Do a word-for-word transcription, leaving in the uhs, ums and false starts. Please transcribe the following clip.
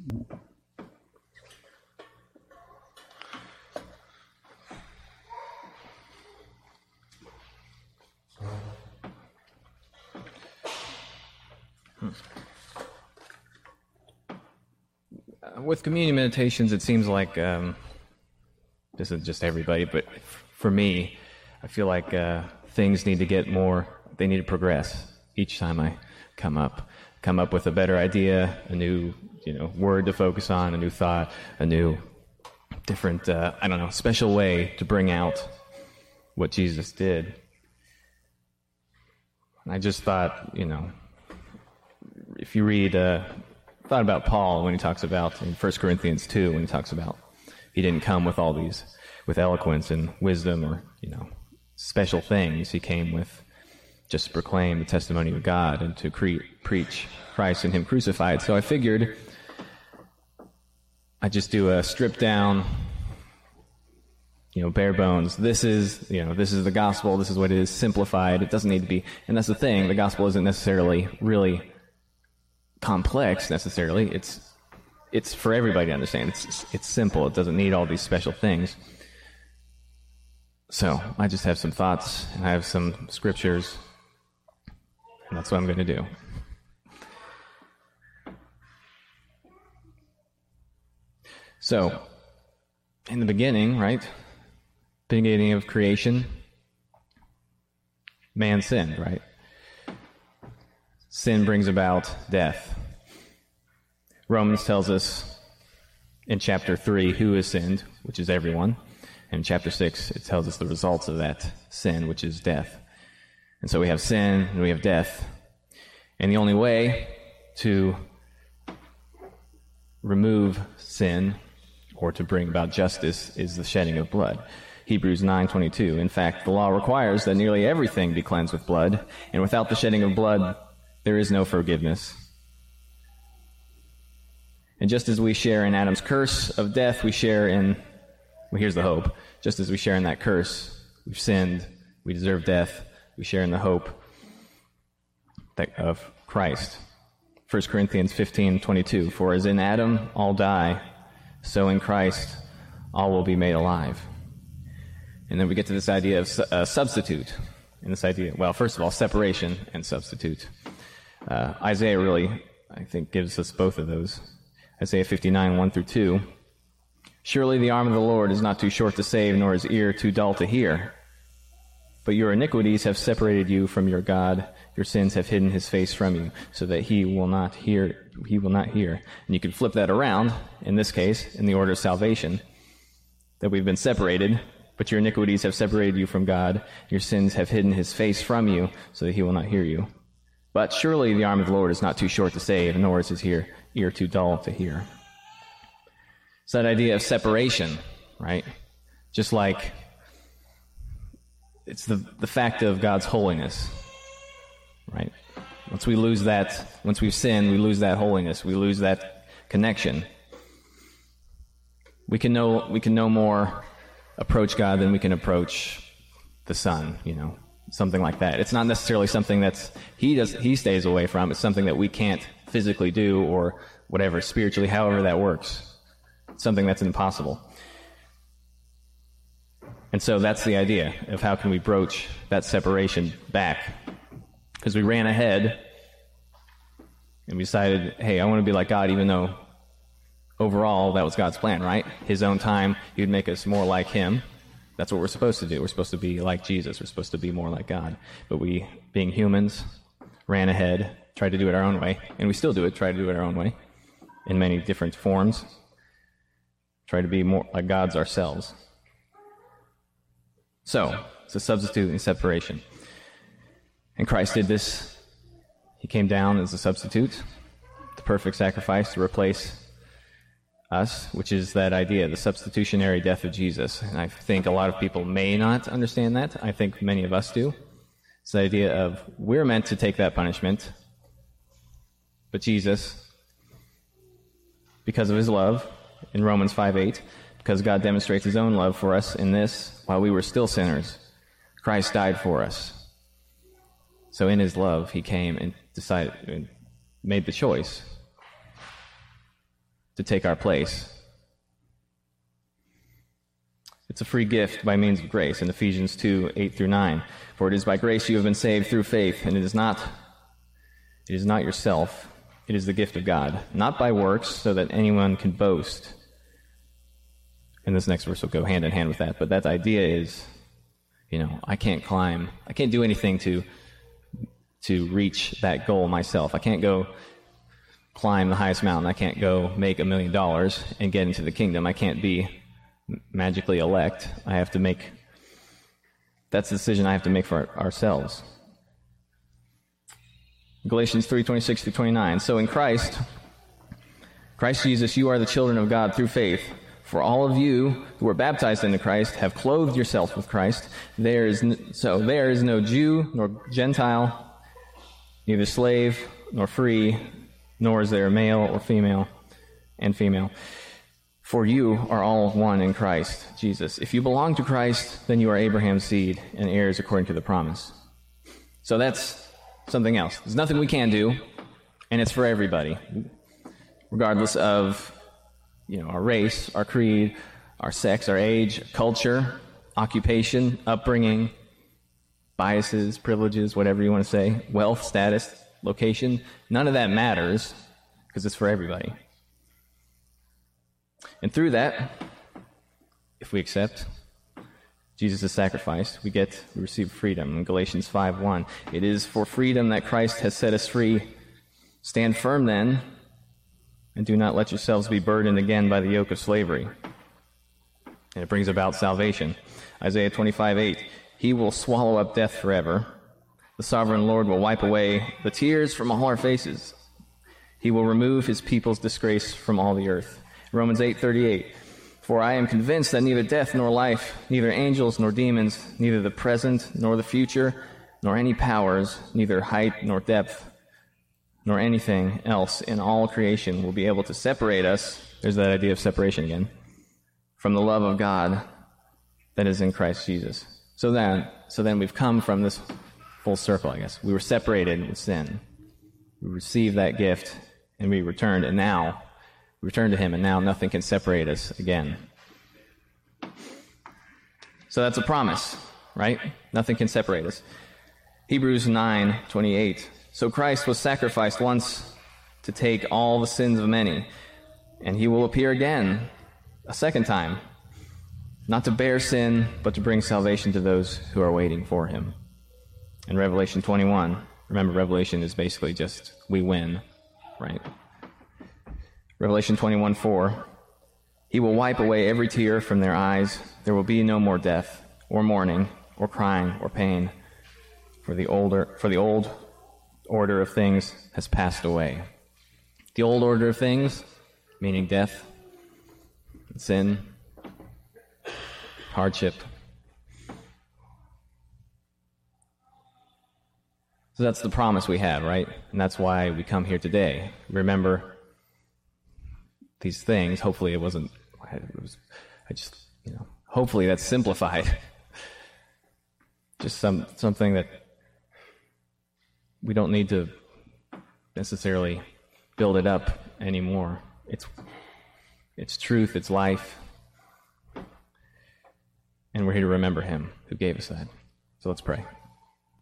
Hmm. Uh, with communion meditations, it seems like, um, this is just everybody, but for me, I feel like uh, things need to get more, they need to progress each time I come up. Come up with a better idea, a new, you know, word to focus on, a new thought, a new, different, uh, I don't know, special way to bring out what Jesus did. And I just thought, you know, if you read, uh, thought about Paul when he talks about, in First Corinthians two, when he talks about he didn't come with all these, with eloquence and wisdom or, you know, special things. He came with just to proclaim the testimony of God and to cre- preach Christ and Him crucified. So I figured I'd just do a stripped down, you know, bare bones. This is, you know, this is the gospel. This is what it is, simplified. It doesn't need to be, and that's the thing. The gospel isn't necessarily really complex necessarily. It's it's for everybody to understand. It's it's simple. It doesn't need all these special things. So I just have some thoughts, and I have some scriptures, and that's what I'm going to do. So, in the beginning, right, beginning of creation, man sinned, right? Sin brings about death. Romans tells us in chapter three who has sinned, which is everyone. And in chapter six, it tells us the results of that sin, which is death. And so we have sin and we have death. And the only way to remove sin or to bring about justice is the shedding of blood. Hebrews nine twenty-two. In fact, the law requires that nearly everything be cleansed with blood, and without the shedding of blood, there is no forgiveness. And just as we share in Adam's curse of death, we share in, well, here's the hope. Just as we share in that curse, we've sinned, we deserve death, we share in the hope that of Christ. First Corinthians fifteen twenty-two. For as in Adam all die, so in Christ all will be made alive. And then we get to this idea of uh, substitute. And this idea, well, first of all, separation and substitute. Uh, Isaiah really, I think, gives us both of those. Isaiah fifty-nine, one through two. Surely the arm of the Lord is not too short to save, nor his ear too dull to hear. But your iniquities have separated you from your God. Your sins have hidden his face from you, so that he will not hear. He will not hear. And you can flip that around, in this case, in the order of salvation, that we've been separated, but your iniquities have separated you from God. Your sins have hidden his face from you, so that he will not hear you. But surely the arm of the Lord is not too short to save, nor is his ear, ear too dull to hear. It's that idea of separation, right? Just like it's the, the fact of God's holiness, right? Once we lose that, once we've sinned, we lose that holiness, we lose that connection. We can no, we can no more approach God than we can approach the sun, you know, something like that. It's not necessarily something that's he does he stays away from. It's something that we can't physically do or whatever, spiritually, however that works. It's something that's impossible. And so that's the idea of how can we broach that separation back. Because we ran ahead and we decided, hey, I want to be like God, even though overall that was God's plan, right? His own time, he would make us more like him. That's what we're supposed to do. We're supposed to be like Jesus. We're supposed to be more like God. But we, being humans, ran ahead, tried to do it our own way. And we still do it, try to do it our own way in many different forms. Try to be more like God's ourselves. So, it's a substitute and separation. And Christ did this. He came down as a substitute, the perfect sacrifice to replace us, which is that idea, the substitutionary death of Jesus. And I think a lot of people may not understand that. I think many of us do. It's the idea of we're meant to take that punishment, but Jesus, because of his love, in Romans five eight, because God demonstrates his own love for us in this, while we were still sinners, Christ died for us. So in his love, he came and decided and made the choice to take our place. It's a free gift by means of grace in Ephesians two, eight through nine. For it is by grace you have been saved through faith, and it is not it is not yourself, it is the gift of God, not by works, so that anyone can boast. And this next verse will go hand in hand with that, but that idea is, you know, I can't climb, I can't do anything to to reach that goal myself. I can't go climb the highest mountain. I can't go make a million dollars and get into the kingdom. I can't be magically elect. I have to make, that's the decision I have to make for ourselves. Galatians three, twenty-six through twenty-nine. So in Christ, Christ Jesus, you are the children of God through faith. For all of you who are baptized into Christ have clothed yourselves with Christ. There is n- so there is no Jew nor Gentile, neither slave nor free, nor is there male or female and female. For you are all one in Christ Jesus. If you belong to Christ, then you are Abraham's seed and heirs according to the promise. So that's something else. There's nothing we can do, and it's for everybody, regardless of, you know, our race, our creed, our sex, our age, culture, occupation, upbringing, biases, privileges, whatever you want to say, wealth, status, location. None of that matters because it's for everybody. And through that, if we accept Jesus' sacrifice, we get, we receive freedom. In Galatians five one, it is for freedom that Christ has set us free. Stand firm then, and do not let yourselves be burdened again by the yoke of slavery. And it brings about salvation. Isaiah twenty-five eight, he will swallow up death forever. The sovereign Lord will wipe away the tears from all our faces. He will remove his people's disgrace from all the earth. Romans eight thirty-eight, for I am convinced that neither death nor life, neither angels nor demons, neither the present nor the future, nor any powers, neither height nor depth, nor anything else in all creation will be able to separate us, there's that idea of separation again, from the love of God that is in Christ Jesus. So then, so then we've come from this full circle, I guess. We were separated with sin. We received that gift, and we returned, and now we return to him, and now nothing can separate us again. So that's a promise, right? Nothing can separate us. Hebrews nine twenty-eight. So Christ was sacrificed once to take all the sins of many, and he will appear again a second time, not to bear sin, but to bring salvation to those who are waiting for him. In Revelation twenty-one, remember, Revelation is basically just, we win, right? Revelation twenty-one four, he will wipe away every tear from their eyes. There will be no more death, or mourning, or crying, or pain, for the older, for the old order of things has passed away. The old order of things, meaning death, sin, hardship. So that's the promise we have, right? And that's why we come here today. Remember these things. Hopefully it wasn't, it was, I just, you know, hopefully that's simplified. Just some something that we don't need to necessarily build it up anymore. It's it's truth, it's life. And we're here to remember him who gave us that. So let's pray.